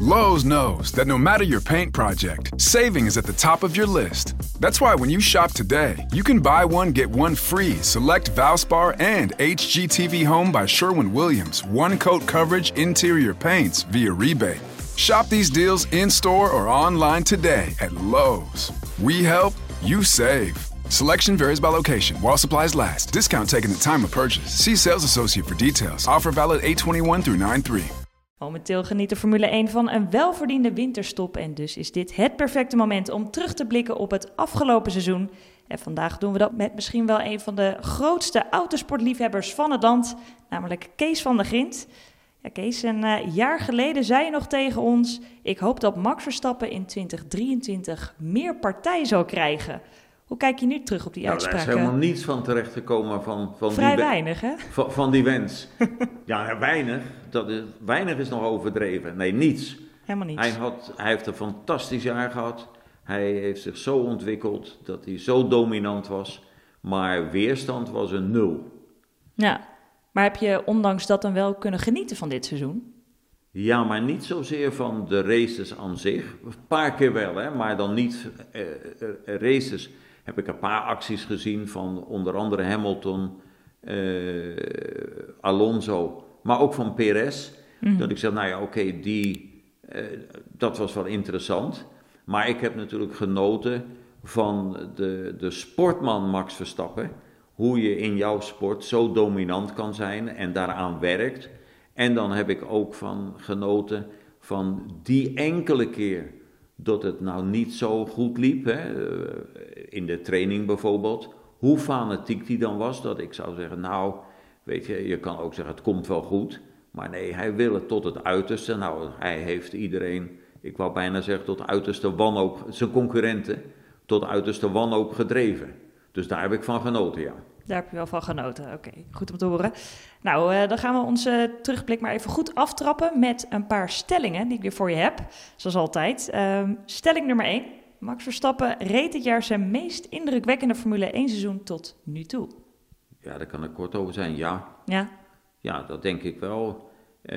Lowe's knows that no matter your paint project, saving is at the top of your list. That's why when you shop today, you can buy one, get one free select Valspar and HGTV Home by Sherwin-Williams one-coat coverage interior paints via rebate. Shop these deals in-store or online today at Lowe's. We help, you save. Selection varies by location. While supplies last. Discount taken at time of purchase. See sales associate for details. Offer valid 8/21 through 9/3. Momenteel geniet de Formule 1 van een welverdiende winterstop en dus is dit het perfecte moment om terug te blikken op het afgelopen seizoen. En vandaag doen we dat met misschien wel een van de grootste autosportliefhebbers van het land, namelijk Kees van der Grint. Ja, Kees, een jaar geleden zei je nog tegen ons, ik hoop dat Max Verstappen in 2023 meer partij zal krijgen. Hoe kijk je nu terug op die uitspraken? Daar is helemaal niets van terechtgekomen van Vrij weinig, hè? Van die wens. Ja, weinig. Weinig is nog overdreven. Nee, niets. Helemaal niets. Hij heeft een fantastisch jaar gehad. Hij heeft zich zo ontwikkeld dat hij zo dominant was. Maar weerstand was een 0. Ja, maar heb je ondanks dat dan wel kunnen genieten van dit seizoen? Ja, maar niet zozeer van de races aan zich. Een paar keer wel, hè, maar dan niet races. Heb ik een paar acties gezien van onder andere Hamilton, Alonso, maar ook van Perez. Mm-hmm. Dat ik zeg, nou ja, oké, dat was wel interessant. Maar ik heb natuurlijk genoten van de sportman Max Verstappen. Hoe je in jouw sport zo dominant kan zijn en daaraan werkt. En dan heb ik ook van genoten van die enkele keer dat het nou niet zo goed liep, hè, in de training bijvoorbeeld, hoe fanatiek die dan was, dat ik zou zeggen, nou, weet je kan ook zeggen, het komt wel goed, maar nee, hij wil het tot het uiterste. Nou, hij heeft iedereen, ik wou bijna zeggen, tot uiterste wanhoop, zijn concurrenten, tot uiterste wanhoop gedreven. Dus daar heb ik van genoten, ja. Daar heb je wel van genoten. Oké, goed om te horen. Nou, dan gaan we onze terugblik maar even goed aftrappen met een paar stellingen die ik weer voor je heb. Zoals altijd. Stelling nummer 1. Max Verstappen reed dit jaar zijn meest indrukwekkende Formule 1 seizoen tot nu toe. Ja, daar kan ik kort over zijn, ja. Ja? Ja, dat denk ik wel.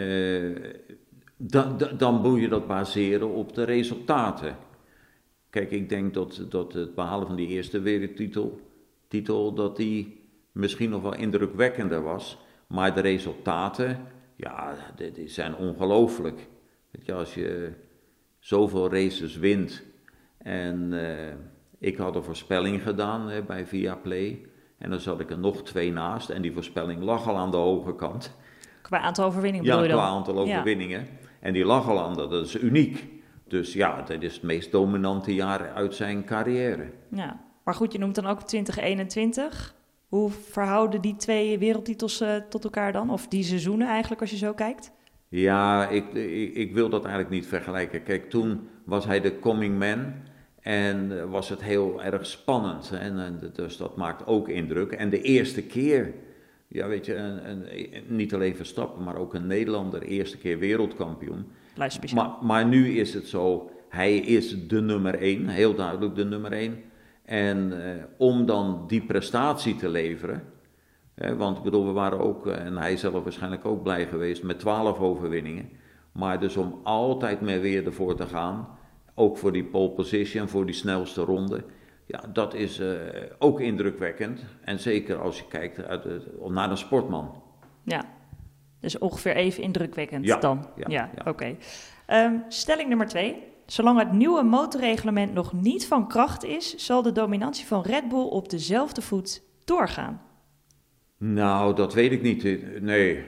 Dan moet je dat baseren op de resultaten. Kijk, ik denk dat het behalen van die eerste wereldtitel, dat die misschien nog wel indrukwekkender was. Maar de resultaten, ja, die zijn ongelooflijk. Weet je, als je zoveel races wint. En ik had een voorspelling gedaan bij Viaplay. En dan zat ik er nog 2 naast. En die voorspelling lag al aan de hoge kant. Qua aantal overwinningen bedoel je dan? Ja, qua aantal overwinningen. Ja. En die lag al aan, dat is uniek. Dus ja, dat is het meest dominante jaar uit zijn carrière. Ja, maar goed, je noemt dan ook 2021. Hoe verhouden die 2 wereldtitels tot elkaar dan? Of die seizoenen eigenlijk, als je zo kijkt? Ja, ik wil dat eigenlijk niet vergelijken. Kijk, toen was hij de coming man en was het heel erg spannend. En dus dat maakt ook indruk. En de eerste keer, ja weet je, niet alleen Verstappen, maar ook een Nederlander, eerste keer wereldkampioen. Maar nu is het zo, hij is de nummer 1, heel duidelijk de nummer 1. En om dan die prestatie te leveren, want ik bedoel, we waren ook, en hij zelf waarschijnlijk ook blij geweest met 12 overwinningen. Maar dus om altijd meer weer ervoor te gaan, ook voor die pole position, voor die snelste ronde. Ja, dat is ook indrukwekkend. En zeker als je kijkt naar een sportman. Ja, dus ongeveer even indrukwekkend dan. Ja. Oké. Stelling nummer 2. Zolang het nieuwe motorreglement nog niet van kracht is, zal de dominantie van Red Bull op dezelfde voet doorgaan. Nou, dat weet ik niet. Nee.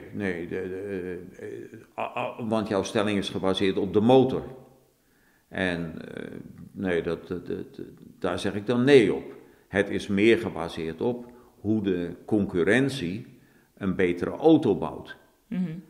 Want jouw stelling is gebaseerd op de motor. En nee, daar zeg ik dan nee op. Het is meer gebaseerd op hoe de concurrentie een betere auto bouwt. Mm-hmm.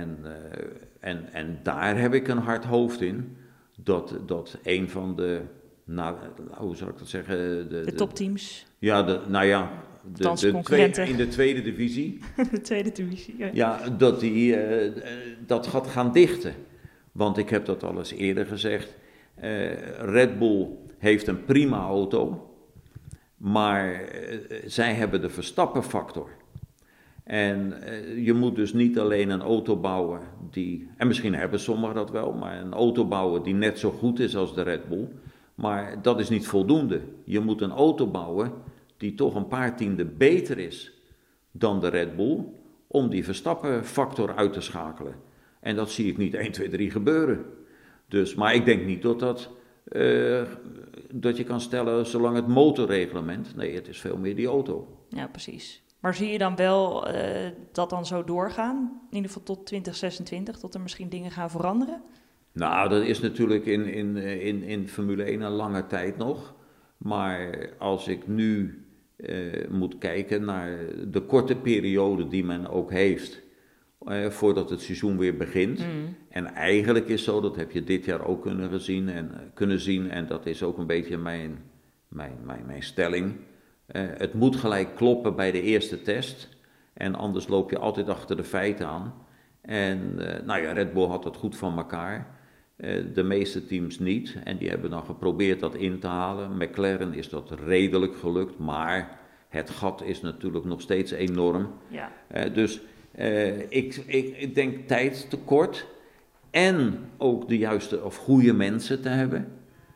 En daar heb ik een hard hoofd in. Dat een van de, hoe zou ik dat zeggen? De topteams. Ja, concurrenten. In de tweede divisie. De tweede divisie, ja. Ja, dat die dat gaat gaan dichten. Want ik heb dat al eens eerder gezegd. Red Bull heeft een prima auto. Maar zij hebben de Verstappen-factor. En je moet dus niet alleen een auto bouwen die, en misschien hebben sommigen dat wel, maar een auto bouwen die net zo goed is als de Red Bull. Maar dat is niet voldoende. Je moet een auto bouwen die toch een paar tienden beter is dan de Red Bull, om die Verstappen-factor uit te schakelen. En dat zie ik niet 1, 2, 3 gebeuren. Dus, maar ik denk niet dat je kan stellen, zolang het motorreglement, nee, het is veel meer die auto. Ja, precies. Maar zie je dan wel dat dan zo doorgaan? In ieder geval tot 2026, tot er misschien dingen gaan veranderen? Nou, dat is natuurlijk in Formule 1 een lange tijd nog. Maar als ik nu moet kijken naar de korte periode die men ook heeft voordat het seizoen weer begint. En eigenlijk is zo, dat heb je dit jaar ook kunnen zien en dat is ook een beetje mijn stelling. Het moet gelijk kloppen bij de eerste test en anders loop je altijd achter de feiten aan. En Red Bull had het goed van elkaar. De meeste teams niet. En die hebben dan geprobeerd dat in te halen. McLaren is dat redelijk gelukt. Maar het gat is natuurlijk nog steeds enorm. Ja. Dus ik denk tijdstekort. En ook de juiste of goede mensen te hebben.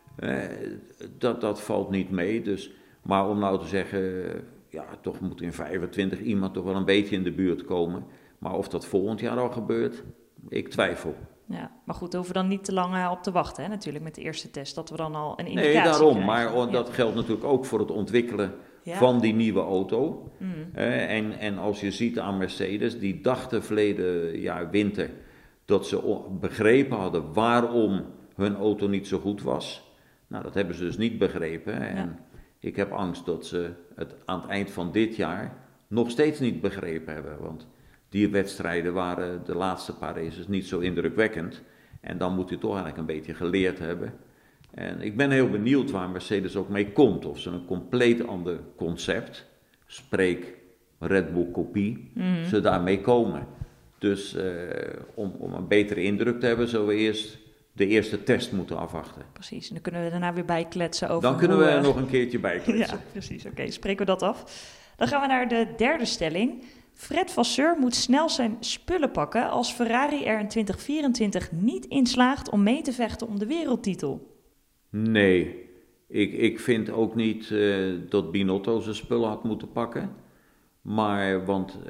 Dat valt niet mee. Dus, maar om nou te zeggen, toch moet in 25 iemand toch wel een beetje in de buurt komen. Maar of dat volgend jaar al gebeurt, ik twijfel. Ja, maar goed, daar hoeven we dan niet te lang op te wachten, hè? Natuurlijk met de eerste test, dat we dan al een indicatie krijgen. Nee, daarom, krijgen. Maar dat geldt natuurlijk ook voor het ontwikkelen van die nieuwe auto. En als je ziet aan Mercedes, die dachten verleden jaar winter dat ze begrepen hadden waarom hun auto niet zo goed was. Nou, dat hebben ze dus niet begrepen. En ik heb angst dat ze het aan het eind van dit jaar nog steeds niet begrepen hebben, want die wedstrijden waren de laatste paar races niet zo indrukwekkend. En dan moet je toch eigenlijk een beetje geleerd hebben. En ik ben heel benieuwd waar Mercedes ook mee komt. Of ze een compleet ander concept, spreek Red Bull kopie, ze daarmee komen. Dus om een betere indruk te hebben, zullen we eerst de eerste test moeten afwachten. Precies, en dan kunnen we daarna weer bijkletsen over. Dan kunnen we er nog een keertje bijkletsen. Ja, precies. Oké, spreken we dat af. Dan gaan we naar de derde stelling. Fred Vasseur moet snel zijn spullen pakken als Ferrari er in 2024 niet in slaagt om mee te vechten om de wereldtitel. Nee, ik vind ook niet dat Binotto zijn spullen had moeten pakken. Want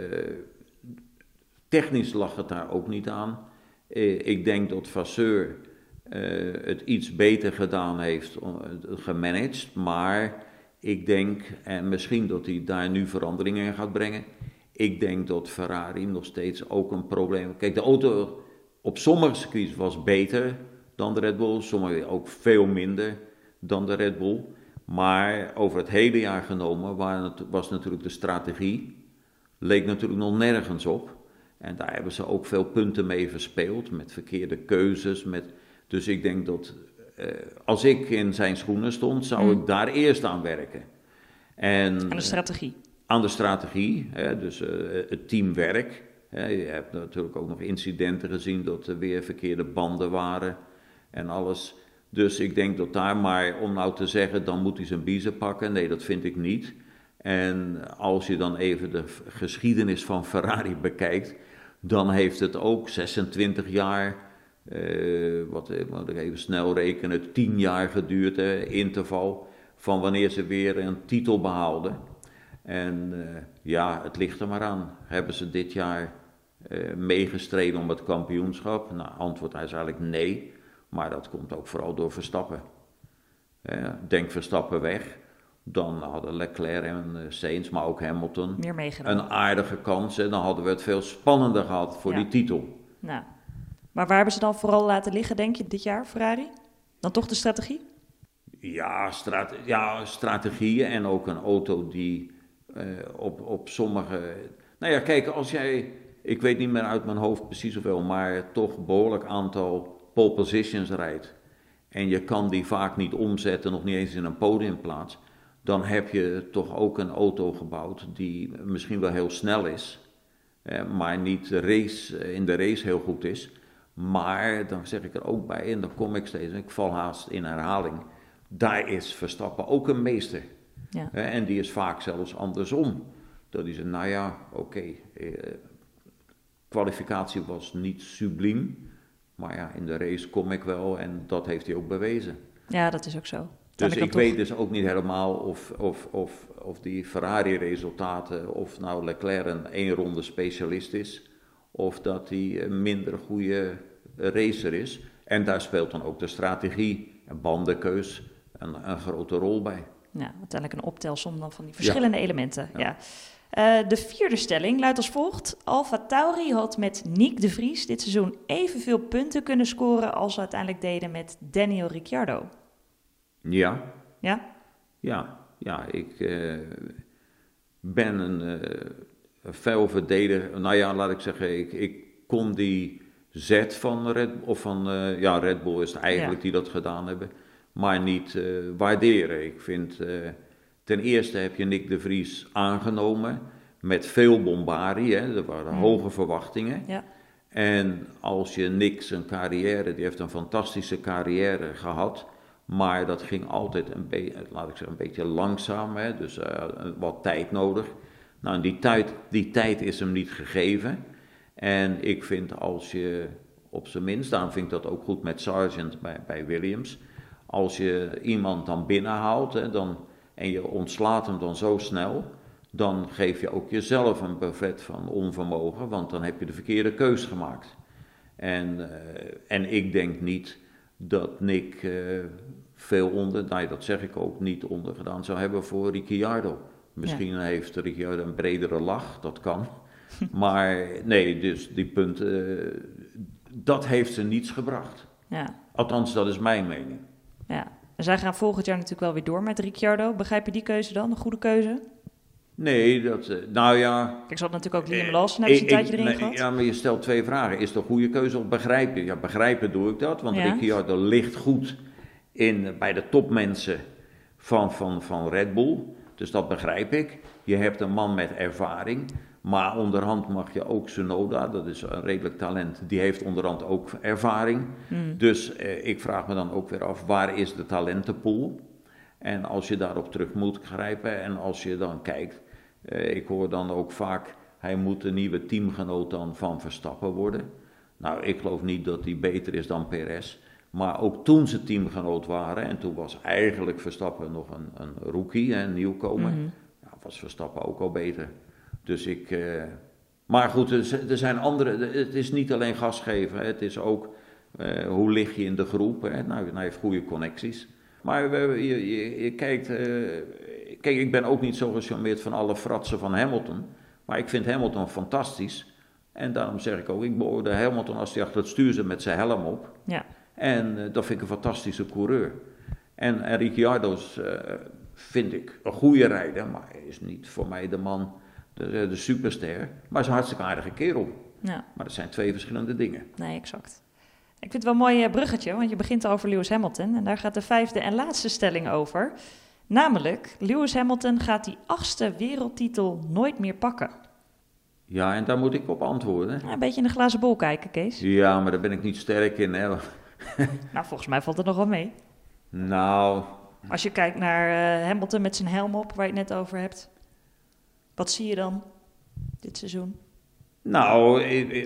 technisch lag het daar ook niet aan. Ik denk dat Vasseur het iets beter gedaan heeft, gemanaged. Maar ik denk, en misschien dat hij daar nu veranderingen in gaat brengen. Ik denk dat Ferrari nog steeds ook een probleem heeft. Kijk, de auto op sommige circuits was beter dan de Red Bull. Sommige ook veel minder dan de Red Bull. Maar over het hele jaar genomen was natuurlijk de strategie. Leek natuurlijk nog nergens op. En daar hebben ze ook veel punten mee verspeeld. Met verkeerde keuzes. Dus ik denk dat als ik in zijn schoenen stond, zou ik daar eerst aan werken. Aan de strategie. Aan de strategie, dus het teamwerk. Je hebt natuurlijk ook nog incidenten gezien dat er weer verkeerde banden waren en alles. Dus ik denk dat daar maar, om nou te zeggen, dan moet hij zijn biezen pakken. Nee, dat vind ik niet. En als je dan even de geschiedenis van Ferrari bekijkt, dan heeft het ook 26 jaar, wat ik even snel rekenen, 10 jaar geduurd, interval, van wanneer ze weer een titel behaalden. En het ligt er maar aan. Hebben ze dit jaar meegestreden om het kampioenschap? Nou, antwoord is eigenlijk nee. Maar dat komt ook vooral door Verstappen. Denk Verstappen weg. Dan hadden Leclerc en Sainz, maar ook Hamilton, een aardige kans. En dan hadden we het veel spannender gehad voor die titel. Nou, maar waar hebben ze dan vooral laten liggen, denk je, dit jaar, Ferrari? Dan toch de strategie? Ja, strategieën en ook een auto die op sommige... Nou ja, kijk, als jij... Ik weet niet meer uit mijn hoofd precies hoeveel, maar toch een behoorlijk aantal pole positions rijdt. En je kan die vaak niet omzetten, nog niet eens in een podiumplaats. Dan heb je toch ook een auto gebouwd die misschien wel heel snel is. Maar niet in de race heel goed is. Maar, dan zeg ik er ook bij, en dan kom ik steeds, ik val haast in herhaling. Daar is Verstappen ook een meester. Ja. En die is vaak zelfs andersom. Dat hij zei, nou ja, oké, kwalificatie was niet subliem, maar ja, in de race kom ik wel en dat heeft hij ook bewezen. Ja, dat is ook zo. Dus ik weet dus ook niet helemaal of die Ferrari-resultaten, of nou Leclerc een 1 ronde specialist is, of dat hij een minder goede racer is. En daar speelt dan ook de strategie en bandenkeus een grote rol bij. Ja, uiteindelijk een optelsom dan van die verschillende elementen. Ja. De vierde stelling luidt als volgt. AlphaTauri had met Nick de Vries dit seizoen evenveel punten kunnen scoren als ze uiteindelijk deden met Daniel Ricciardo. Ja. Ja? Ja, ik ben een fel verdediger. Nou ja, laat ik zeggen, ik kon die zet van Red Bull is het eigenlijk die dat gedaan hebben, maar niet waarderen. Ik vind, ten eerste heb je Nick de Vries aangenomen met veel bombardie, hè, er waren hoge verwachtingen. Ja. En als je Nick zijn carrière, die heeft een fantastische carrière gehad, maar dat ging altijd een beetje langzaam, hè, dus wat tijd nodig. Nou, die tijd is hem niet gegeven. En ik vind als je op zijn minst, daarom vind ik dat ook goed met Sargent bij Williams, als je iemand dan binnenhaalt en je ontslaat hem dan zo snel, dan geef je ook jezelf een buffet van onvermogen, want dan heb je de verkeerde keus gemaakt. En ik denk niet dat Nick dat zeg ik ook, niet ondergedaan zou hebben voor Ricciardo. Misschien heeft Ricciardo een bredere lach, dat kan. Maar nee, dus die punten, dat heeft ze niets gebracht. Ja. Althans, dat is mijn mening. Ja, en zij gaan volgend jaar natuurlijk wel weer door met Ricciardo. Begrijp je die keuze dan, een goede keuze? Nee, nou ja... Ik zat natuurlijk ook Liam Lawson, hebben ze een tijdje erin gehad. Ja, maar je stelt 2 vragen. Is het een goede keuze of begrijp je? Ja, begrijpen doe ik dat, want Ricciardo ligt goed bij de topmensen van Red Bull. Dus dat begrijp ik. Je hebt een man met ervaring, maar onderhand mag je ook Tsunoda, dat is een redelijk talent, die heeft onderhand ook ervaring. Dus ik vraag me dan ook weer af, waar is de talentenpool? En als je daarop terug moet grijpen en als je dan kijkt, ik hoor dan ook vaak, hij moet de nieuwe teamgenoot dan van Verstappen worden. Nou, ik geloof niet dat hij beter is dan Perez. Maar ook toen ze teamgenoot waren, en toen was eigenlijk Verstappen nog een rookie, een nieuwkomer, was Verstappen ook al beter. Dus maar goed, er zijn andere, het is niet alleen gas geven, het is ook hoe lig je in de groep. Hè? Nou, hij heeft goede connecties. Maar je kijkt, kijk, ik ben ook niet zo gecharmeerd van alle fratsen van Hamilton, maar ik vind Hamilton fantastisch. En daarom zeg ik ook, ik beoordeel Hamilton als hij achter het stuur zit met zijn helm op. Ja. En dat vind ik een fantastische coureur. En Ricciardo's vind ik een goede rijder, maar hij is niet voor mij de man, de superster. Maar hij is een hartstikke aardige kerel. Ja. Maar dat zijn 2 verschillende dingen. Nee, exact. Ik vind het wel een mooi bruggetje, want je begint over Lewis Hamilton. En daar gaat de 5e en laatste stelling over. Namelijk, Lewis Hamilton gaat die 8e wereldtitel nooit meer pakken. Ja, en daar moet ik op antwoorden. Ja, een beetje in de glazen bol kijken, Kees. Ja, maar daar ben ik niet sterk in. Hè. Nou, volgens mij valt het nog wel mee. Nou... Als je kijkt naar Hamilton met zijn helm op, waar je het net over hebt. Wat zie je dan dit seizoen? Nou,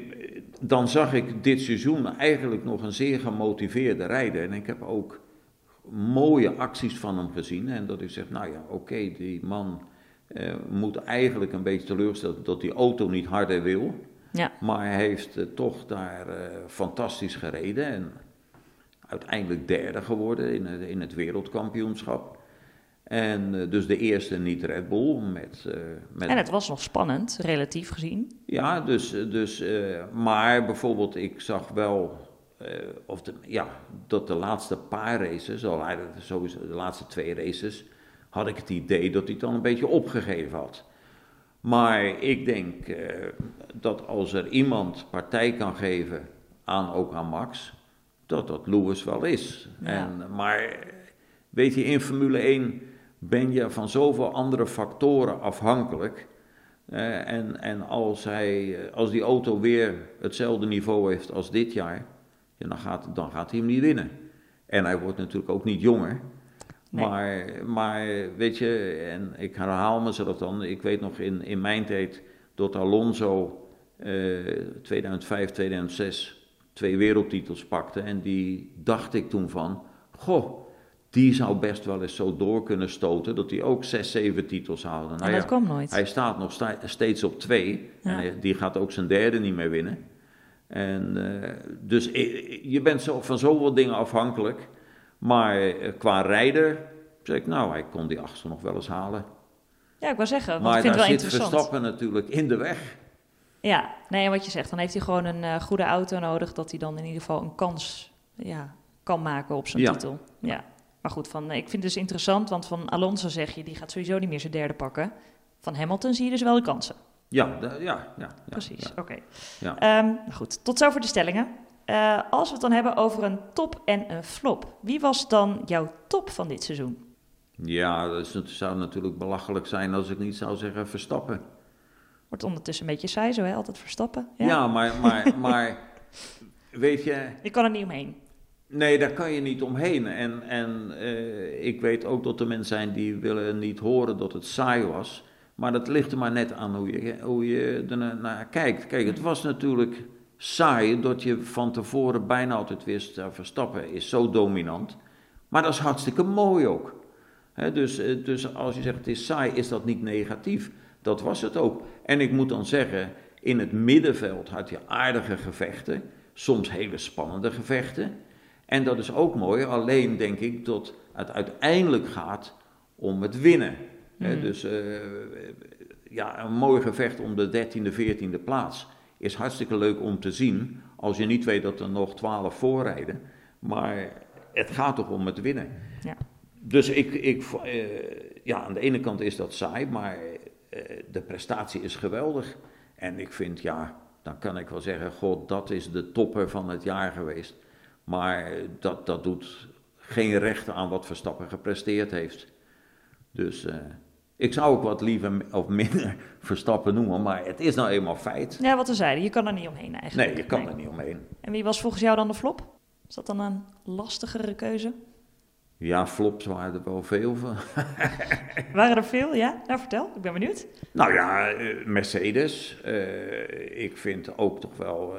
dan zag ik dit seizoen eigenlijk nog een zeer gemotiveerde rijder. En ik heb ook mooie acties van hem gezien. En dat ik zeg, nou ja, oké, die man moet eigenlijk een beetje teleurstellen dat die auto niet harder wil. Ja. Maar hij heeft toch daar fantastisch gereden en uiteindelijk 3e geworden in het wereldkampioenschap. En dus de eerste niet Red Bull. En het was nog spannend, relatief gezien. Ja, maar bijvoorbeeld ik zag wel dat de laatste paar races, sowieso de laatste 2 races, had ik het idee dat hij het dan een beetje opgegeven had. Maar ik denk dat als er iemand partij kan geven, ook aan Max, dat Lewis wel is. Ja. Maar weet je, in Formule 1 ben je van zoveel andere factoren afhankelijk. En als die auto weer hetzelfde niveau heeft als dit jaar, ja, dan gaat hij hem niet winnen. En hij wordt natuurlijk ook niet jonger. Nee. Maar weet je, en ik herhaal mezelf dan, ik weet nog in mijn tijd dat Alonso 2005, 2006 2 wereldtitels pakte. En die dacht ik toen van, die zou best wel eens zo door kunnen stoten dat hij ook 6, 7 titels haalde. En dat kwam nooit. Hij staat nog steeds op 2 en die gaat ook zijn derde niet meer winnen. En dus je bent van zoveel dingen afhankelijk. Maar qua rijder, zeg ik, hij kon die 8e nog wel eens halen. Ja, ik wou zeggen, want maar ik vind het wel daar zit interessant. Verstappen natuurlijk in de weg. Ja, nee, wat je zegt, dan heeft hij gewoon een goede auto nodig, dat hij dan in ieder geval een kans kan maken op zijn titel. Ja, maar goed, ik vind het dus interessant, want van Alonso zeg je, die gaat sowieso niet meer zijn derde pakken. Van Hamilton zie je dus wel de kansen. Ja. Precies, oké. Ja. Goed, tot zover de stellingen. Als we het dan hebben over een top en een flop, wie was dan jouw top van dit seizoen? Ja, het zou natuurlijk belachelijk zijn als ik niet zou zeggen Verstappen. Wordt ondertussen een beetje saai zo, hè? Altijd Verstappen. Ja, maar weet je... Je kan er niet omheen. Nee, daar kan je niet omheen. En ik weet ook dat er mensen zijn die willen niet horen dat het saai was. Maar dat ligt er maar net aan hoe je er naar kijkt. Kijk, het was natuurlijk saai dat je van tevoren bijna altijd wist... Verstappen is zo dominant. Maar dat is hartstikke mooi ook. Dus als je zegt het is saai, is dat niet negatief. Dat was het ook. En ik moet dan zeggen, in het middenveld had je aardige gevechten. Soms hele spannende gevechten. En dat is ook mooi, alleen denk ik dat het uiteindelijk gaat om het winnen. Dus een mooi gevecht om de 13e, 14e plaats is hartstikke leuk om te zien. Als je niet weet dat er nog 12 voorrijden. Maar het gaat toch om het winnen. Ja. Dus aan de ene kant is dat saai, maar de prestatie is geweldig. En ik vind, dan kan ik wel zeggen, dat is de topper van het jaar geweest. Maar dat doet geen recht aan wat Verstappen gepresteerd heeft. Dus ik zou ook wat liever of minder Verstappen noemen, maar het is nou eenmaal feit. Ja, wat we zeiden, je kan er niet omheen eigenlijk. Nee, je kan er niet omheen. En wie was volgens jou dan de flop? Is dat dan een lastigere keuze? Ja, flops waren er wel veel van. Waren er veel, ja? Nou, vertel, ik ben benieuwd. Nou ja, Mercedes. Ik vind ook toch wel...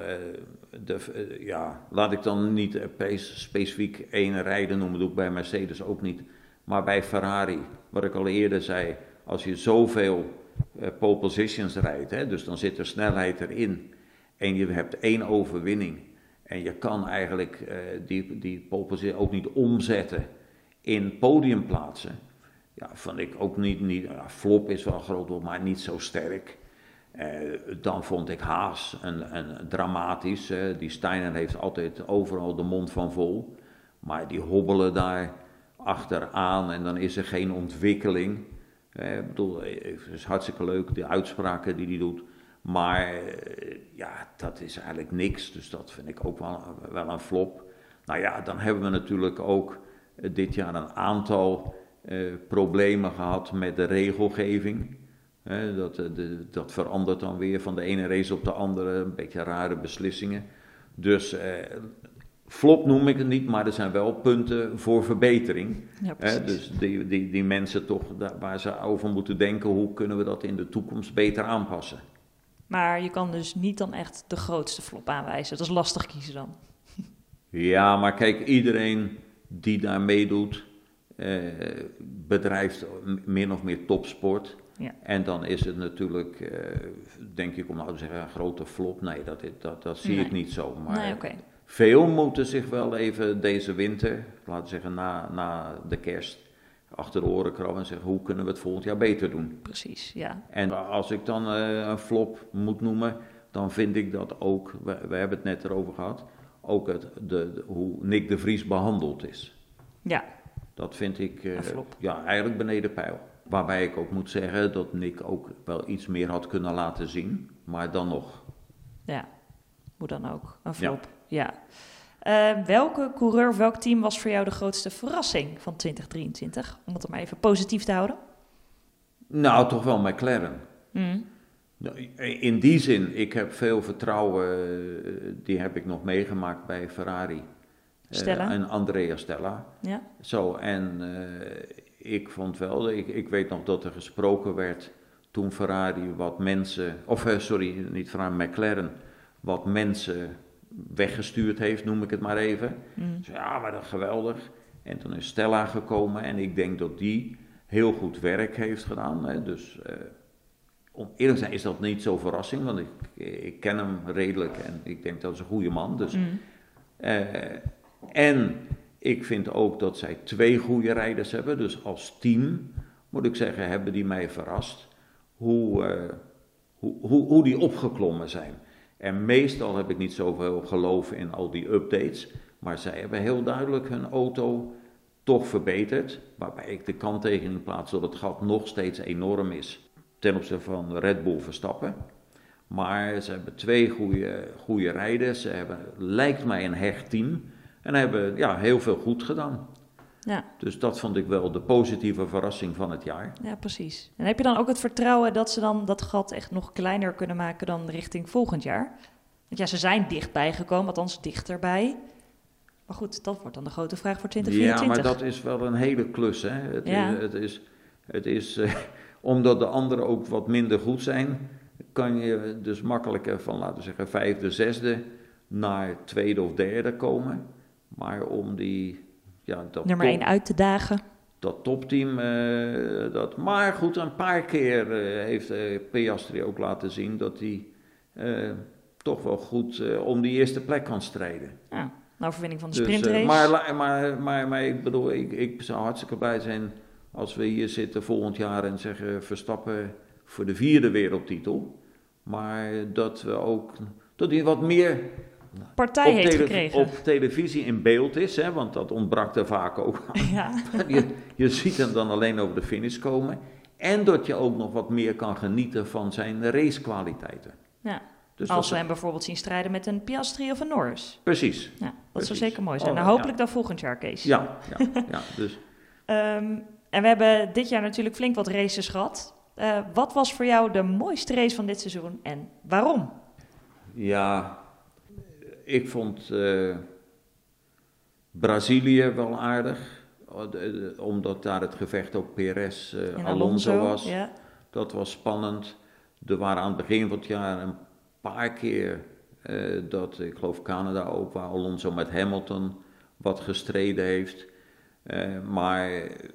laat ik dan niet specifiek één rijder noemen, doe ik bij Mercedes ook niet. Maar bij Ferrari, wat ik al eerder zei, als je zoveel pole positions rijdt, dus dan zit er snelheid erin. En je hebt 1 overwinning. En je kan eigenlijk die pole position ook niet omzetten in podiumplaatsen. Ja, vond ik ook niet flop is wel groot woord, maar niet zo sterk. Dan vond ik Haas een dramatisch. Die Steiner heeft altijd overal de mond van vol. Maar die hobbelen daar achteraan en dan is er geen ontwikkeling. Ik bedoel, het is hartstikke leuk, de uitspraken die hij doet. Maar dat is eigenlijk niks. Dus dat vind ik ook wel een flop. Nou ja, dan hebben we natuurlijk ook dit jaar een aantal problemen gehad met de regelgeving. Dat verandert dan weer van de ene race op de andere, een beetje rare beslissingen. Dus flop noem ik het niet, maar er zijn wel punten voor verbetering. Ja, dus die mensen toch, waar ze over moeten denken, hoe kunnen we dat in de toekomst beter aanpassen. Maar je kan dus niet dan echt de grootste flop aanwijzen. Dat is lastig kiezen dan. Ja, maar kijk, iedereen die daar meedoet, bedrijft min of meer topsport. Ja. En dan is het natuurlijk, denk ik, om nou te zeggen, een grote flop. Nee, dat zie ik niet zo. Maar veel moeten zich wel even deze winter, laten we zeggen na de kerst, achter de oren krabben en zeggen, hoe kunnen we het volgend jaar beter doen? Precies, ja. En als ik dan een flop moet noemen, dan vind ik dat ook, we hebben het net erover gehad, ook hoe Nick de Vries behandeld is. Ja. Dat vind ik flop. Eigenlijk beneden peil. Waarbij ik ook moet zeggen dat Nick ook wel iets meer had kunnen laten zien, maar dan nog. Ja, hoe dan ook. Een flop, ja. Welke coureur of welk team was voor jou de grootste verrassing van 2023? Om het maar even positief te houden. Nou, toch wel McLaren. In die zin, ik heb veel vertrouwen, die heb ik nog meegemaakt bij Ferrari. Stella. En Andrea Stella. Ja. Zo, en ik vond wel, ik weet nog dat er gesproken werd toen Ferrari wat mensen, niet Ferrari, McLaren, wat mensen weggestuurd heeft, noem ik het maar even. Dus ja, maar dat is geweldig. En toen is Stella gekomen en ik denk dat die heel goed werk heeft gedaan. Hè. Dus om eerlijk te zijn is dat niet zo verrassing, want ik ken hem redelijk en ik denk dat is een goede man. Dus, en ik vind ook dat zij 2 goede rijders hebben, dus als team, moet ik zeggen, hebben die mij verrast hoe die opgeklommen zijn. En meestal heb ik niet zoveel geloof in al die updates, maar zij hebben heel duidelijk hun auto toch verbeterd, waarbij ik de kanttekening plaats dat het gat nog steeds enorm is ten opzichte van Red Bull Verstappen. Maar ze hebben 2 goede rijders, ze hebben, lijkt mij, een hecht team en hebben heel veel goed gedaan. Ja. Dus dat vond ik wel de positieve verrassing van het jaar. Ja, precies. En heb je dan ook het vertrouwen dat ze dan dat gat echt nog kleiner kunnen maken dan richting volgend jaar? Want ja, ze zijn dichtbij gekomen, althans dichterbij. Maar goed, dat wordt dan de grote vraag voor 2024. Ja, maar dat is wel een hele klus, hè. Het is omdat de anderen ook wat minder goed zijn, kan je dus makkelijker van, laten we zeggen, 5e, 6e naar 2e of 3e komen. Maar om dat nummer 1 uit te dagen. Dat topteam, maar goed, een paar keer heeft Piastri ook laten zien dat hij toch wel goed om die eerste plek kan strijden. Ja, een overwinning van de sprintrace. Maar ik bedoel, ik zou hartstikke blij zijn als we hier zitten volgend jaar en zeggen Verstappen voor de 4e wereldtitel. Maar dat hij wat meer partij heeft gekregen. Op televisie in beeld is, hè, want dat ontbrak er vaak ook aan. Ja. Je ziet hem dan alleen over de finish komen. En dat je ook nog wat meer kan genieten van zijn racekwaliteiten. Ja. Dus als we hem bijvoorbeeld zien strijden met een Piastri of een Norris. Precies. Ja, dat zou zeker mooi zijn. Hopelijk dan volgend jaar, Kees. Ja. Dus. En we hebben dit jaar natuurlijk flink wat races gehad. Wat was voor jou de mooiste race van dit seizoen en waarom? Ja, ik vond Brazilië wel aardig. Omdat daar het gevecht ook Perez-Alonso was. Ja. Dat was spannend. Er waren aan het begin van het jaar een paar keer ik geloof Canada ook, waar Alonso met Hamilton wat gestreden heeft. Maar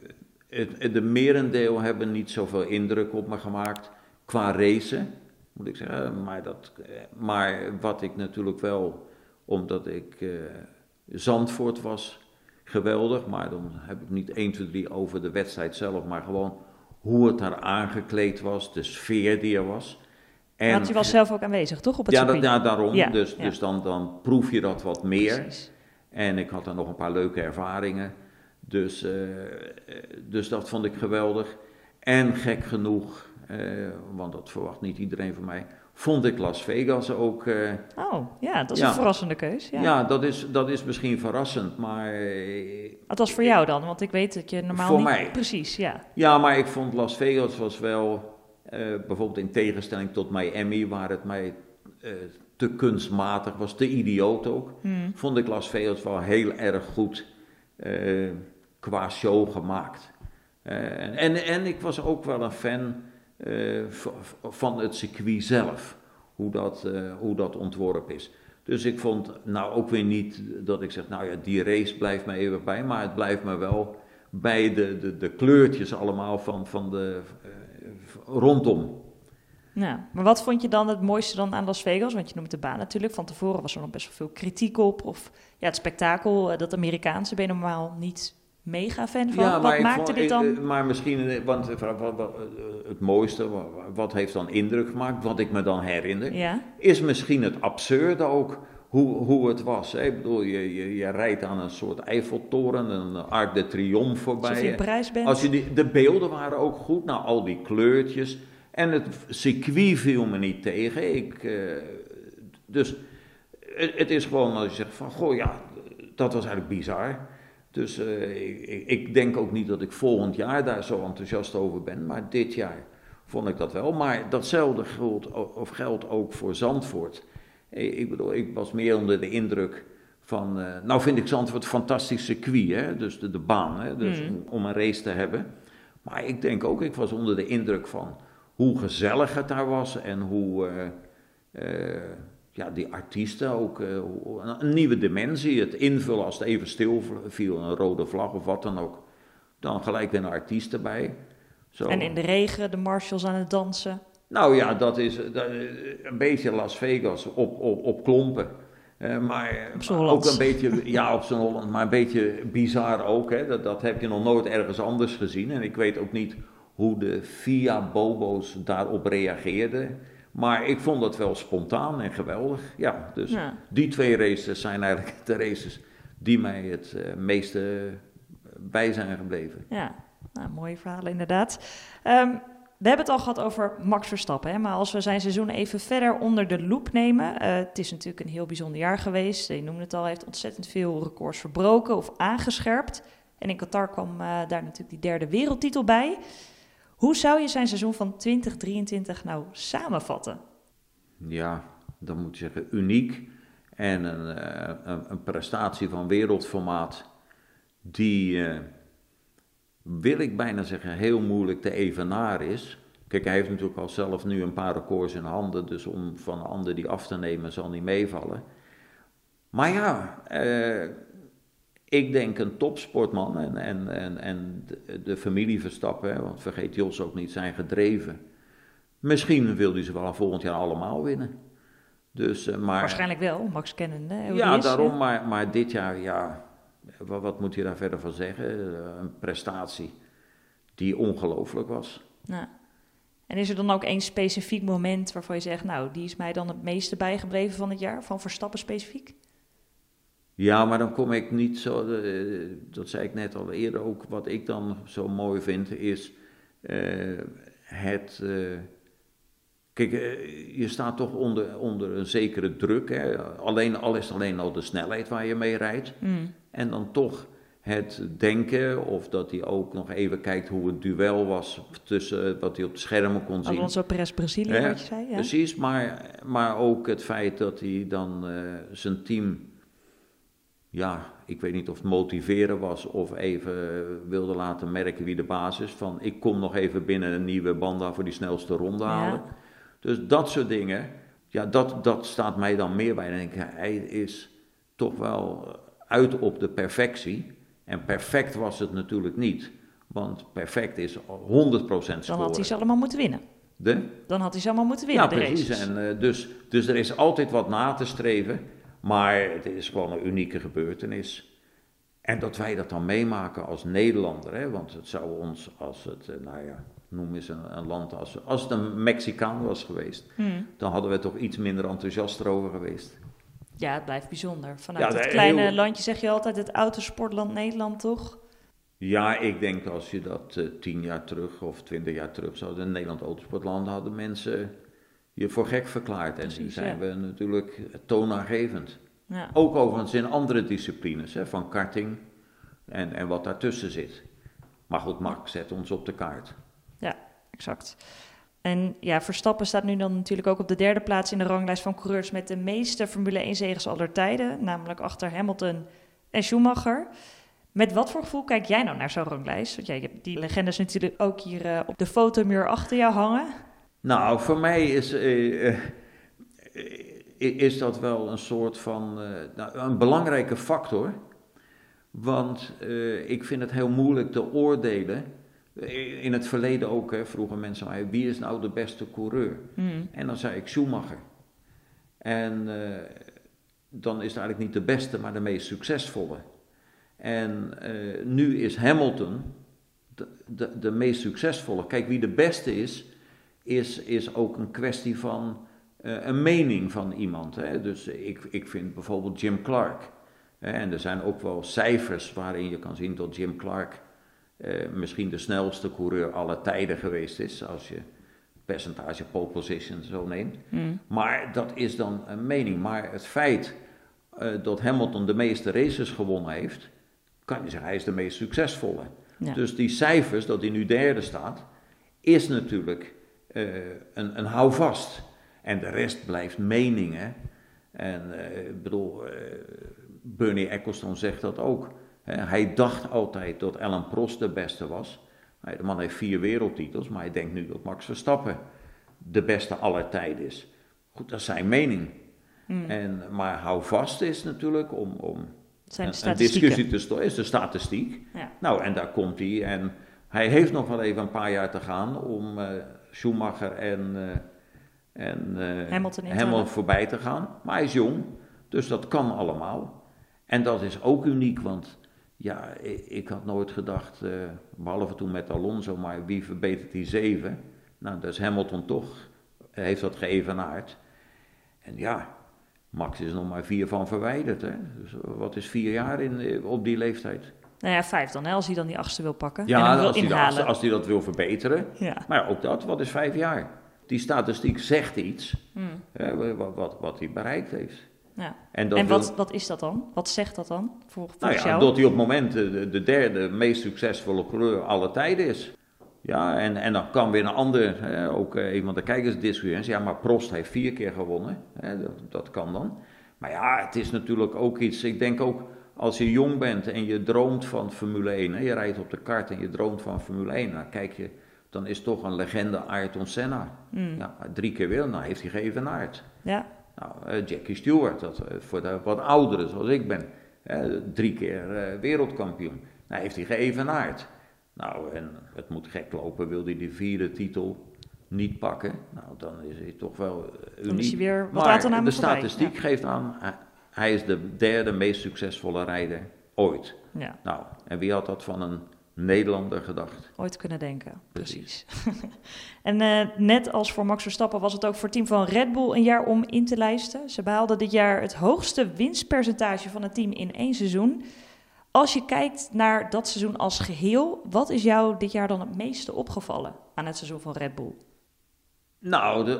de merendeel hebben niet zoveel indruk op me gemaakt qua racen, moet ik zeggen. Maar wat ik natuurlijk wel, omdat ik Zandvoort was geweldig, maar dan heb ik niet 1, 2, 3 over de wedstrijd zelf, maar gewoon hoe het daar aangekleed was, de sfeer die er was. En want je was zelf ook aanwezig, toch? Op het circuit? Ja, daarom. Ja, dus dan proef je dat wat meer. Precies. En ik had er nog een paar leuke ervaringen. Dus dat vond ik geweldig. En gek genoeg, want dat verwacht niet iedereen van mij, vond ik Las Vegas ook. Dat is een verrassende keus. Ja, dat is misschien verrassend, maar. Het was voor jou dan, want ik weet dat je normaal voor niet. Mij. Precies, ja. Ja, maar ik vond Las Vegas was wel, bijvoorbeeld in tegenstelling tot Miami, waar het mij te kunstmatig was, te idioot ook, vond ik Las Vegas wel heel erg goed qua show gemaakt. En ik was ook wel een fan van het circuit zelf, hoe dat ontworpen is. Dus ik vond nou ook weer niet dat ik zeg, die race blijft me even bij, maar het blijft me wel bij de kleurtjes allemaal van de rondom. Ja, maar wat vond je dan het mooiste dan aan Las Vegas? Want je noemt de baan natuurlijk. Van tevoren was er nog best wel veel kritiek op. Of het spektakel, dat Amerikaanse, ben je normaal niet mega fan van. Ja, wat maakte dit dan? Maar misschien, want het mooiste, wat heeft dan indruk gemaakt, wat ik me dan herinner, is misschien het absurde ook, hoe het was. Hè? Ik bedoel, je rijdt aan een soort Eiffeltoren, een Arc de Triomphe voorbij. Alsof je in Parijs bent. De beelden waren ook goed, al die kleurtjes. En het circuit viel me niet tegen. Dus het is gewoon als je zegt van, dat was eigenlijk bizar. Dus ik denk ook niet dat ik volgend jaar daar zo enthousiast over ben. Maar dit jaar vond ik dat wel. Maar datzelfde geldt ook voor Zandvoort. Ik bedoel, ik was meer onder de indruk Nou vind ik Zandvoort een fantastisch circuit, hè? Dus de baan, hè? Dus om een race te hebben. Maar ik denk ook, ik was onder de indruk van hoe gezellig het daar was en hoe die artiesten ook, een nieuwe dimensie, het invullen als het even stil viel, een rode vlag of wat dan ook. Dan gelijk weer een artiest erbij. Zo. En in de regen, de marshals aan het dansen. Nou ja, dat is een beetje Las Vegas op klompen. Maar ook een beetje, ja, op zo'n Holland, maar een beetje bizar ook. Hè? Dat heb je nog nooit ergens anders gezien. En ik weet ook niet hoe de Via-bobo's daarop reageerden. Maar ik vond dat wel spontaan en geweldig. Ja, dus die 2 races zijn eigenlijk de races die mij het meeste bij zijn gebleven. Ja, nou, mooie verhalen inderdaad. We hebben het al gehad over Max Verstappen, hè? Maar als we zijn seizoen even verder onder de loep nemen. Het is natuurlijk een heel bijzonder jaar geweest. Je noemde het al, hij heeft ontzettend veel records verbroken of aangescherpt. En in Qatar kwam daar natuurlijk die 3e wereldtitel bij. Hoe zou je zijn seizoen van 2023 nou samenvatten? Ja, dan moet je zeggen uniek. En een prestatie van wereldformaat die... wil ik bijna zeggen, heel moeilijk te evenaren is. Kijk, hij heeft natuurlijk al zelf nu een paar records in handen, dus om van een ander die af te nemen zal niet meevallen. Maar ja, ik denk een topsportman en de familie Verstappen, hè, want vergeet Jos ook niet, zijn gedreven. Misschien wil hij ze wel volgend jaar allemaal winnen. Dus, maar, waarschijnlijk wel, Max kennende. Ja, daarom, maar dit jaar, ja... Wat moet je daar verder van zeggen? Een prestatie die ongelooflijk was. Nou, en is er dan ook één specifiek moment waarvan je zegt... nou, die is mij dan het meeste bijgebleven van het jaar, van Verstappen specifiek? Ja, maar dan kom ik niet zo... dat zei ik net al eerder ook. Wat ik dan zo mooi vind is kijk, je staat toch onder een zekere druk. Hè? Al is het alleen al de snelheid waar je mee rijdt. En dan toch het denken, of dat hij ook nog even kijkt hoe het duel was tussen wat hij op de schermen kon zien. Alonso Perez Brazilië, wat je zei. Ja. Precies, maar ook het feit dat hij dan zijn team, ja, ik weet niet of het motiveren was of even wilde laten merken wie de baas is. Van ik kom nog even binnen een nieuwe banda voor die snelste ronde halen. Ja. Dus dat soort dingen, ja, dat staat mij dan meer bij. Dan denk ik, hij is toch wel uit op de perfectie. En perfect was het natuurlijk niet. Want perfect is 100% scoren. Dan had hij ze allemaal moeten winnen. Dan had hij ze allemaal moeten winnen, ja, precies. En, dus er is altijd wat na te streven. Maar het is gewoon een unieke gebeurtenis. En dat wij dat dan meemaken als Nederlander. Hè, want het zou ons, als het, noem eens een land als het een Mexicaan was geweest. Dan hadden we toch iets minder enthousiast erover geweest. Ja, het blijft bijzonder. Vanuit het kleine landje zeg je altijd het autosportland Nederland, toch? Ja, ik denk als je dat 10 jaar terug of 20 jaar terug zou in Nederland autosportland hadden mensen je voor gek verklaard. Precies, en nu zijn we natuurlijk toonaangevend. Ja. Ook overigens in andere disciplines, hè, van karting en wat daartussen zit. Maar goed, Max zet ons op de kaart. Ja, exact. En ja, Verstappen staat nu dan natuurlijk ook op de 3e plaats in de ranglijst van coureurs met de meeste Formule 1 zeges aller tijden, namelijk achter Hamilton en Schumacher. Met wat voor gevoel kijk jij nou naar zo'n ranglijst? Want je hebt die legendes natuurlijk ook hier op de fotomuur achter jou hangen. Nou, voor mij is dat wel een soort van een belangrijke factor. Want ik vind het heel moeilijk te oordelen. In het verleden ook, vroegen mensen mij, wie is nou de beste coureur? En dan zei ik Schumacher. En dan is het eigenlijk niet de beste, maar de meest succesvolle. En nu is Hamilton de meest succesvolle. Kijk, wie de beste is ook een kwestie van een mening van iemand. Hè? Dus ik vind bijvoorbeeld Jim Clark. En er zijn ook wel cijfers waarin je kan zien dat Jim Clark misschien de snelste coureur aller tijden geweest is, als je percentage pole position zo neemt. Maar dat is dan een mening. Maar het feit dat Hamilton de meeste races gewonnen heeft, kan je zeggen, hij is de meest succesvolle. Ja. Dus die cijfers, dat hij nu 3e staat, is natuurlijk een houvast. En de rest blijft meningen. En Bernie Ecclestone zegt dat ook. Hij dacht altijd dat Alain Prost de beste was. De man heeft 4 wereldtitels, maar hij denkt nu dat Max Verstappen de beste aller tijden is. Goed, dat is zijn mening. Maar hou vast is natuurlijk om een discussie te stoppen, is de statistiek. Ja. Nou, en daar komt hij. En hij heeft nog wel even een paar jaar te gaan om Schumacher en Hamilton voorbij te gaan. Maar hij is jong, dus dat kan allemaal. En dat is ook uniek, want ja, ik had nooit gedacht, behalve toen met Alonso, maar wie verbetert die 7? Nou, dat is Hamilton toch, heeft dat geëvenaard. En ja, Max is nog maar 4 van verwijderd. Hè? Dus wat is 4 jaar op die leeftijd? Nou ja, 5 dan, hè, als hij dan die 8e wil pakken. Ja, en wil inhalen. Als hij dat wil verbeteren. Ja. Maar ook dat, wat is 5 jaar? Die statistiek zegt iets, wat hij bereikt heeft. Ja. En wat is dat dan? Wat zegt dat dan? Volgens jou? Dat hij op het moment de derde meest succesvolle coureur aller tijden is. Ja, en dan kan weer een ander, ook een van de kijkers discussiëren. Ja, maar Prost heeft 4 keer gewonnen. Dat kan dan. Maar ja, het is natuurlijk ook iets. Ik denk ook, als je jong bent en je droomt van Formule 1. Je rijdt op de kart en je droomt van Formule 1. Dan kijk je, dan is toch een legende Ayrton Senna. Ja, 3 keer weer, nou heeft hij geëvenaard. Ja. Nou, Jackie Stewart, voor de wat ouderen zoals ik ben. 3 keer wereldkampioen. Nou heeft hij geëvenaard. Nou, en het moet gek lopen, wil hij die 4e titel niet pakken. Nou, dan is hij toch wel uniek. Dan is hij weer wat maar de statistiek geeft aan, hij is de 3e meest succesvolle rijder ooit. Ja. Nou, en wie had dat van een Nederlander gedacht? Ooit kunnen denken, precies. En net als voor Max Verstappen was het ook voor het team van Red Bull een jaar om in te lijsten. Ze behaalden dit jaar het hoogste winstpercentage van het team in 1 seizoen. Als je kijkt naar dat seizoen als geheel, wat is jou dit jaar dan het meeste opgevallen aan het seizoen van Red Bull? Nou,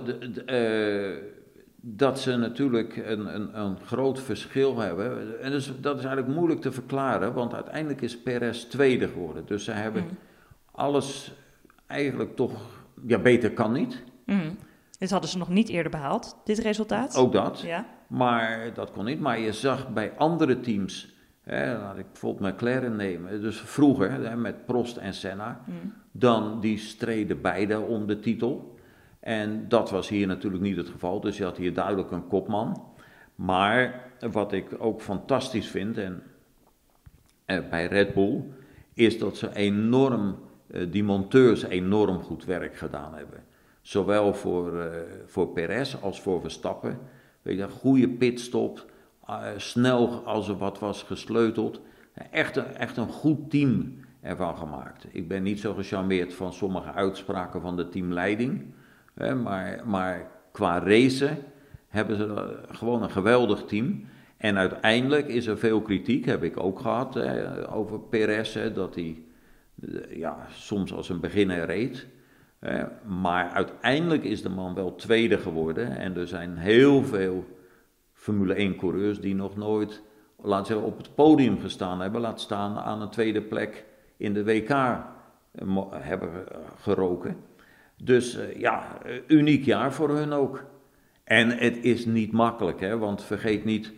dat ze natuurlijk een groot verschil hebben. En dat is eigenlijk moeilijk te verklaren, want uiteindelijk is Perez 2e geworden. Dus ze hebben alles eigenlijk toch, ja, beter kan niet. Dit hadden ze nog niet eerder behaald, dit resultaat. Ook dat, ja. Maar dat kon niet. Maar je zag bij andere teams, laat ik bijvoorbeeld McLaren nemen, dus vroeger met Prost en Senna, dan die streden beide om de titel. En dat was hier natuurlijk niet het geval, dus je had hier duidelijk een kopman. Maar wat ik ook fantastisch vind bij Red Bull, is dat ze die monteurs enorm goed werk gedaan hebben. Zowel voor Perez als voor Verstappen. Weet je, een goede pitstop, snel als er wat was gesleuteld. Echt een goed team ervan gemaakt. Ik ben niet zo gecharmeerd van sommige uitspraken van de teamleiding. Maar qua racen hebben ze gewoon een geweldig team. En uiteindelijk is er veel kritiek, heb ik ook gehad, over Perez. Dat hij soms als een beginner reed. Maar uiteindelijk is de man wel 2e geworden. En er zijn heel veel Formule 1 coureurs die nog nooit, laten we zeggen, op het podium gestaan hebben. Laat staan aan een 2e plek in de WK hebben geroken. Dus uniek jaar voor hun ook. En het is niet makkelijk, want vergeet niet,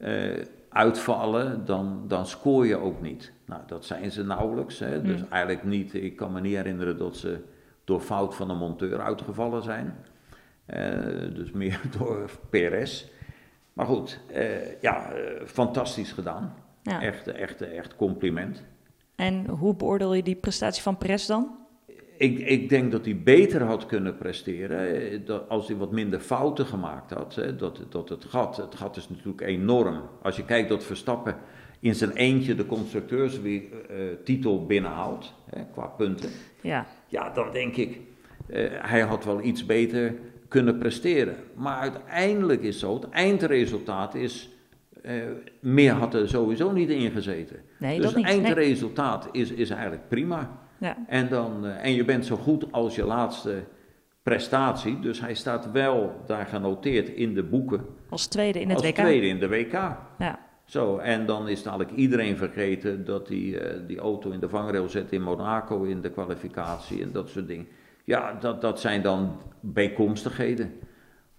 uitvallen, dan scoor je ook niet. Nou, dat zijn ze nauwelijks. Dus eigenlijk niet, ik kan me niet herinneren dat ze door fout van een monteur uitgevallen zijn. Dus meer door Perez. Maar goed, fantastisch gedaan. Ja. Echt compliment. En hoe beoordeel je die prestatie van Perez dan? Ik denk dat hij beter had kunnen presteren als hij wat minder fouten gemaakt had. Het gat is natuurlijk enorm. Als je kijkt dat Verstappen in zijn eentje de constructeurstitel binnenhaalt, qua punten. Ja, dan denk ik, hij had wel iets beter kunnen presteren. Maar uiteindelijk is zo, het eindresultaat is, meer had er sowieso niet in gezeten. Nee, dus dat niet. Het eindresultaat is eigenlijk prima. Ja. En je bent zo goed als je laatste prestatie. Dus hij staat wel daar genoteerd in de boeken. Als 2e in het WK. Als 2e in de WK. Ja. Zo, en dan is dadelijk iedereen vergeten dat hij die auto in de vangrail zet in Monaco in de kwalificatie en dat soort dingen. Ja, dat zijn dan bijkomstigheden.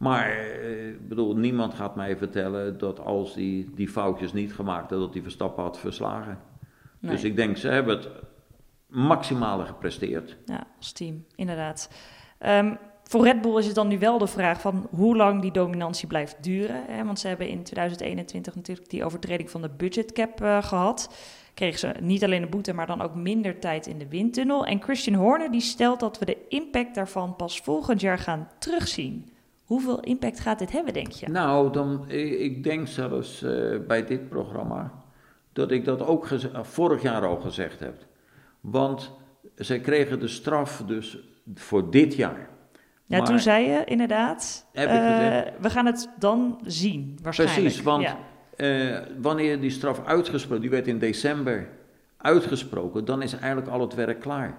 Maar ik bedoel, niemand gaat mij vertellen dat als die foutjes niet gemaakt had, dat die Verstappen had verslagen. Nee. Dus ik denk, ze hebben het maximale gepresteerd. Ja, als team, inderdaad. Voor Red Bull is het dan nu wel de vraag van hoe lang die dominantie blijft duren. Hè? Want ze hebben in 2021 natuurlijk die overtreding van de budgetcap gehad. Kregen ze niet alleen een boete, maar dan ook minder tijd in de windtunnel. En Christian Horner die stelt dat we de impact daarvan pas volgend jaar gaan terugzien. Hoeveel impact gaat dit hebben, denk je? Nou, ik denk zelfs bij dit programma dat ik dat ook vorig jaar al gezegd heb. Want zij kregen de straf dus voor dit jaar. Ja, maar, toen zei je inderdaad, we gaan het dan zien, waarschijnlijk. Precies, want wanneer die straf uitgesproken, die werd in december uitgesproken, dan is eigenlijk al het werk klaar.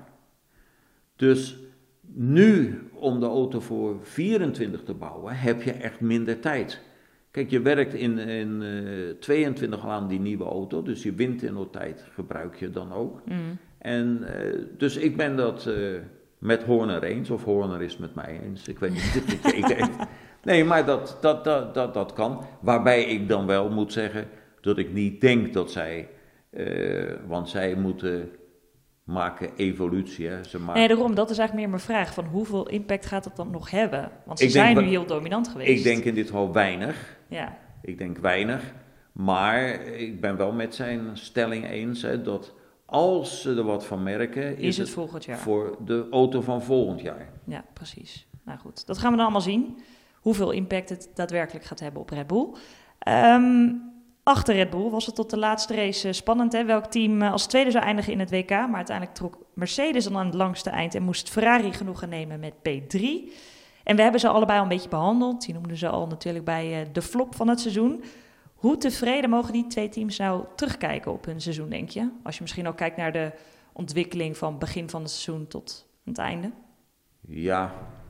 Dus nu, om de auto voor 24 te bouwen, heb je echt minder tijd. Kijk, je werkt in 22 al aan die nieuwe auto, dus je windtunneltijd gebruik je dan ook. En dus ik ben dat met Horner eens, of Horner is met mij eens, ik weet niet of het gekeken heeft. Nee, maar dat kan. Waarbij ik dan wel moet zeggen dat ik niet denk dat zij, want zij moeten maken evolutie. Hè. Nee, daarom, dat is eigenlijk meer mijn vraag, van hoeveel impact gaat het dan nog hebben? Want ze zijn nu heel dominant geweest. Ik denk in dit geval weinig. Ja. Ik denk weinig, maar ik ben wel met zijn stelling eens, hè, dat als ze er wat van merken, is het volgend jaar voor de auto van volgend jaar. Ja, precies. Nou goed, dat gaan we dan allemaal zien. Hoeveel impact het daadwerkelijk gaat hebben op Red Bull. Achter Red Bull was het tot de laatste race spannend. Hè? Welk team als tweede zou eindigen in het WK. Maar uiteindelijk trok Mercedes dan aan het langste eind en moest Ferrari genoegen nemen met P3. En we hebben ze allebei al een beetje behandeld. Die noemden ze al natuurlijk bij de flop van het seizoen. Hoe tevreden mogen die twee teams nou terugkijken op hun seizoen, denk je? Als je misschien ook kijkt naar de ontwikkeling van begin van het seizoen tot het einde. Ja,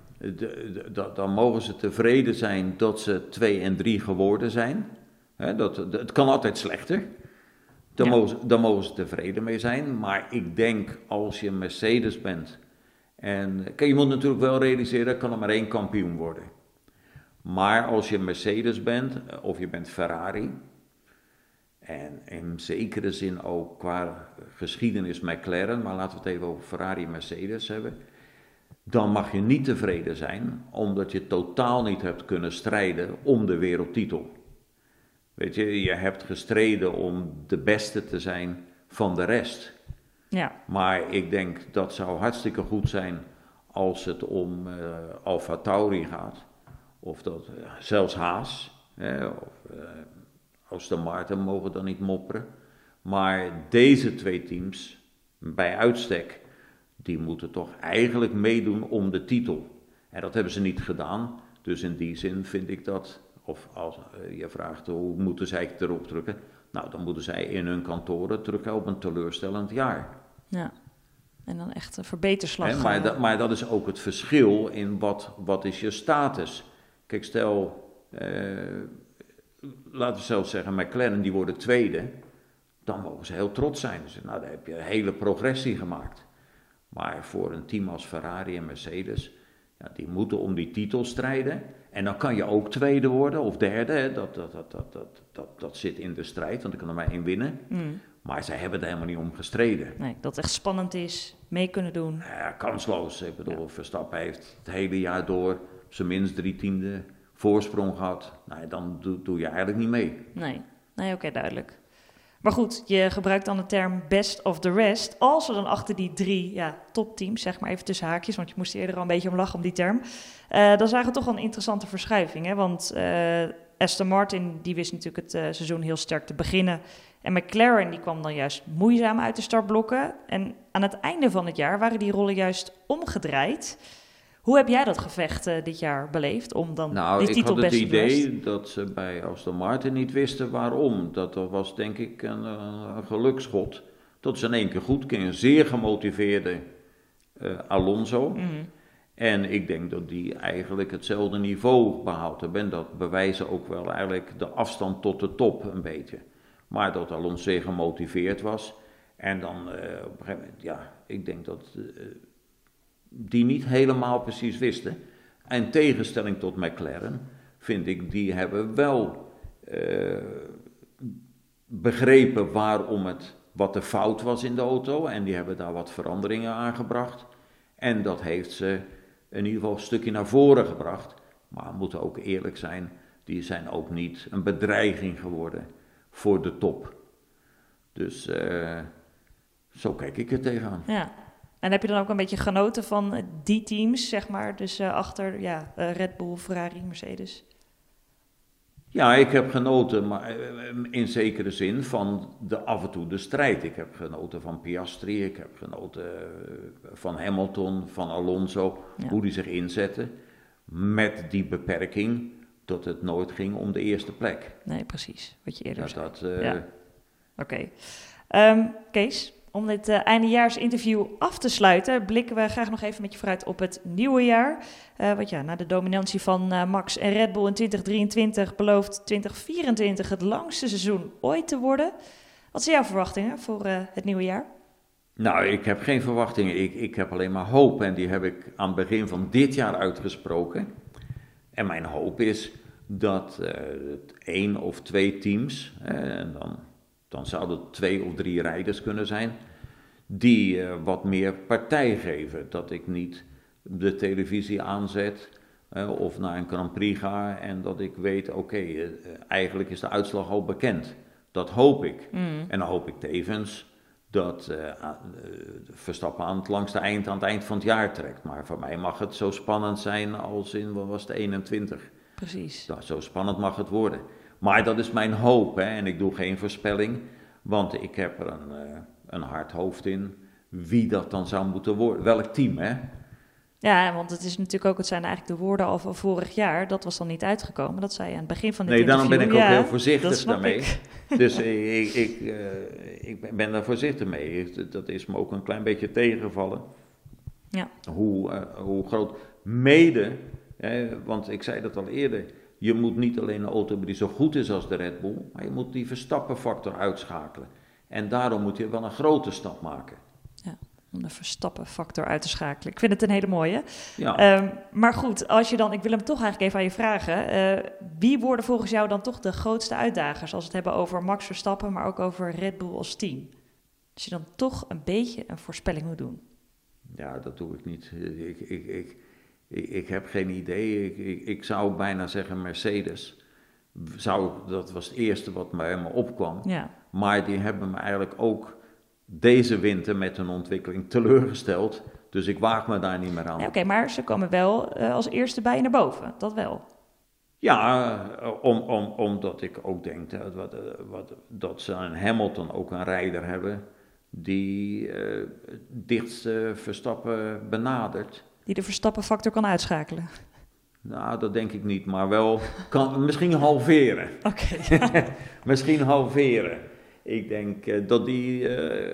dan mogen ze tevreden zijn dat ze 2 en 3 geworden zijn. Het kan altijd slechter. Dan mogen ze tevreden mee zijn. Maar ik denk als je Mercedes bent. En kijk, je moet natuurlijk wel realiseren, er kan er maar 1 kampioen worden. Maar als je Mercedes bent, of je bent Ferrari, en in zekere zin ook qua geschiedenis McLaren, maar laten we het even over Ferrari en Mercedes hebben, dan mag je niet tevreden zijn, omdat je totaal niet hebt kunnen strijden om de wereldtitel. Weet je hebt gestreden om de beste te zijn van de rest. Ja. Maar ik denk dat zou hartstikke goed zijn als het om AlphaTauri gaat. Of dat zelfs Haas, of Aston Martin mogen dan niet mopperen. Maar deze 2 teams, bij uitstek, die moeten toch eigenlijk meedoen om de titel. En dat hebben ze niet gedaan. Dus in die zin vind ik dat, of als je vraagt hoe moeten zij erop drukken. Nou, dan moeten zij in hun kantoren drukken op een teleurstellend jaar. Ja, en dan echt een verbeterslag. Maar dat is ook het verschil in wat is je status. Kijk, stel, laten we zelfs zeggen, McLaren die worden tweede, dan mogen ze heel trots zijn. Dus, nou, dan heb je een hele progressie gemaakt. Maar voor een team als Ferrari en Mercedes, ja, die moeten om die titel strijden. En dan kan je ook tweede worden of derde, hè. Dat zit in de strijd, want er kan er maar 1 winnen. Maar zij hebben er helemaal niet om gestreden. Nee, dat het echt spannend is, mee kunnen doen. Ja, kansloos. Ik bedoel, Verstappen heeft het hele jaar door zijn minst 3/10 voorsprong gehad. Nou, dan doe je eigenlijk niet mee. Nee, oké, duidelijk. Maar goed, je gebruikt dan de term best of the rest. Als we dan achter die 3 topteams, zeg maar even tussen haakjes, want je moest eerder al een beetje om lachen om die term. Dan zagen we toch wel een interessante verschuiving. Hè? Want Aston Martin, die wist natuurlijk het seizoen heel sterk te beginnen. En McLaren, die kwam dan juist moeizaam uit de startblokken. En aan het einde van het jaar waren die rollen juist omgedraaid. Hoe heb jij dat gevecht dit jaar beleefd om dan die titel best te doen? Ik had het idee dat ze bij Aston Martin niet wisten waarom. Dat was denk ik een geluksschot. Dat ze in één keer goed gingen. Zeer gemotiveerde Alonso. En ik denk dat die eigenlijk hetzelfde niveau behaald hebben. En dat bewijzen ook wel eigenlijk de afstand tot de top een beetje. Maar dat Alonso zeer gemotiveerd was. En dan op een gegeven moment, ik denk dat die niet helemaal precies wisten. In tegenstelling tot McLaren vind ik, die hebben wel begrepen wat de fout was in de auto. En die hebben daar wat veranderingen aangebracht. En dat heeft ze in ieder geval een stukje naar voren gebracht. Maar we moeten ook eerlijk zijn, die zijn ook niet een bedreiging geworden voor de top. Dus zo kijk ik er tegenaan. Ja. En heb je dan ook een beetje genoten van die teams, zeg maar? Dus achter Red Bull, Ferrari, Mercedes. Ja, ik heb genoten, maar in zekere zin van af en toe de strijd. Ik heb genoten van Piastri, ik heb genoten van Hamilton, van Alonso, hoe die zich inzetten. Met die beperking dat het nooit ging om de eerste plek. Nee, precies. Wat je eerder zei. Oké. Kees, om dit eindejaarsinterview af te sluiten, blikken we graag nog even met je vooruit op het nieuwe jaar. Want na de dominantie van Max en Red Bull in 2023 belooft 2024 het langste seizoen ooit te worden. Wat zijn jouw verwachtingen voor het nieuwe jaar? Nou, ik heb geen verwachtingen. Ik heb alleen maar hoop en die heb ik aan het begin van dit jaar uitgesproken. En mijn hoop is dat 1 of 2 teams, en dan zouden het 2 of 3 rijders kunnen zijn, die wat meer partij geven. Dat ik niet de televisie aanzet of naar een Grand Prix ga en dat ik weet, eigenlijk is de uitslag al bekend. Dat hoop ik. En dan hoop ik tevens dat Verstappen aan het langste eind aan het eind van het jaar trekt. Maar voor mij mag het zo spannend zijn als in, wat was het, 21. Precies. Zo spannend mag het worden. Maar dat is mijn hoop, en ik doe geen voorspelling, want ik heb er een hard hoofd in wie dat dan zou moeten worden. Welk team, hè? Ja, want het is natuurlijk ook, het zijn eigenlijk de woorden al van vorig jaar. Dat was dan niet uitgekomen. Dat zei je aan het begin van dit interview. Nee, daarom ben ik ook heel voorzichtig daarmee. Ik. Dus ik ben daar voorzichtig mee. Dat is me ook een klein beetje tegengevallen. Ja. Hoe groot. Mede, want ik zei dat al eerder. Je moet niet alleen een auto hebben die zo goed is als de Red Bull, maar je moet die Verstappen-factor uitschakelen. En daarom moet je wel een grote stap maken. Ja, om de Verstappen-factor uit te schakelen. Ik vind het een hele mooie. Ja. Maar goed, als je dan, ik wil hem toch eigenlijk even aan je vragen. Wie worden volgens jou dan toch de grootste uitdagers als we het hebben over Max Verstappen, maar ook over Red Bull als team? Als je dan toch een beetje een voorspelling moet doen. Ja, dat doe ik niet. Ik heb geen idee. Ik zou bijna zeggen Mercedes. Dat was het eerste wat mij me opkwam. Ja. Maar die hebben me eigenlijk ook deze winter met hun ontwikkeling teleurgesteld. Dus ik waag me daar niet meer aan. Ja, Oké, maar ze komen wel als eerste bij je naar boven. Dat wel. Ja, omdat ik ook denk dat ze een Hamilton ook een rijder hebben die dichtst Verstappen benadert. Die de Verstappen-factor kan uitschakelen. Nou, dat denk ik niet, maar wel misschien halveren. Oké. Misschien halveren. Ik denk dat die...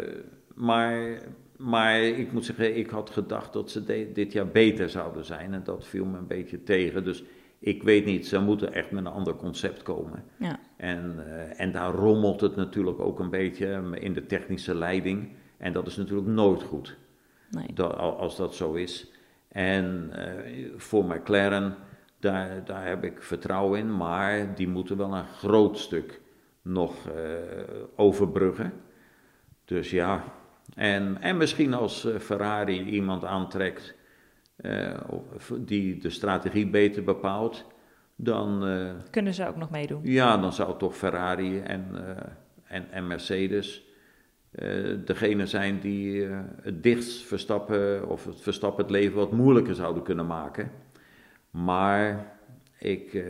Maar ik moet zeggen, ik had gedacht dat ze dit jaar beter zouden zijn. En dat viel me een beetje tegen. Dus ik weet niet, ze moeten echt met een ander concept komen. Ja. En daar rommelt het natuurlijk ook een beetje in de technische leiding. En dat is natuurlijk nooit goed. Nee. Als dat zo is. En voor McLaren, daar heb ik vertrouwen in. Maar die moeten wel een groot stuk nog overbruggen. Dus ja, en misschien als Ferrari iemand aantrekt die de strategie beter bepaalt, dan... kunnen ze ook nog meedoen. Ja, dan zou toch Ferrari en Mercedes degene zijn die het dichtst Verstappen het leven wat moeilijker zouden kunnen maken. Maar ik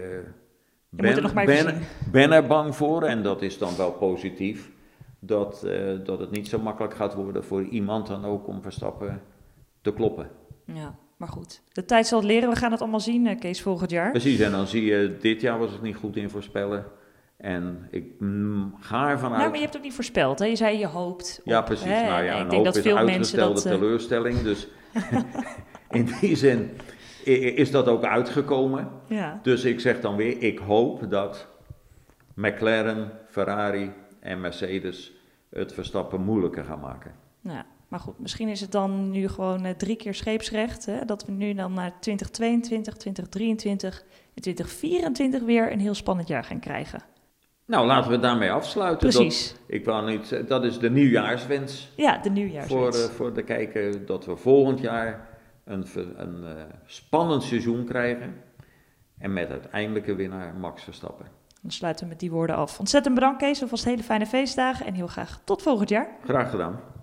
ben er bang voor, en dat is dan wel positief, dat het niet zo makkelijk gaat worden voor iemand dan ook om Verstappen te kloppen. Ja, maar goed. De tijd zal het leren. We gaan het allemaal zien, Kees, volgend jaar. Precies, en dan zie je, dit jaar was ik niet goed in voorspellen. En ik ga ervan uit... Nou, maar je hebt het niet voorspeld, hè? Je zei je hoopt op, ja, precies. Hè? Nou ja, ik een denk hoop dat is veel uitgestelde mensen teleurstelling. Dus in die zin is dat ook uitgekomen. Ja. Dus ik zeg dan weer, ik hoop dat McLaren, Ferrari en Mercedes het Verstappen moeilijker gaan maken. Ja. Maar goed, misschien is het dan nu gewoon 3 keer scheepsrecht. Hè? Dat we nu dan naar 2022, 2023 en 2024 weer een heel spannend jaar gaan krijgen. Nou, laten we daarmee afsluiten. Precies. Dat is de nieuwjaarswens. Ja, de nieuwjaarswens. Voor de kijker dat we volgend jaar een spannend seizoen krijgen. En met uiteindelijke winnaar Max Verstappen. Dan sluiten we met die woorden af. Ontzettend bedankt, Kees. Alvast hele fijne feestdagen en heel graag tot volgend jaar. Graag gedaan.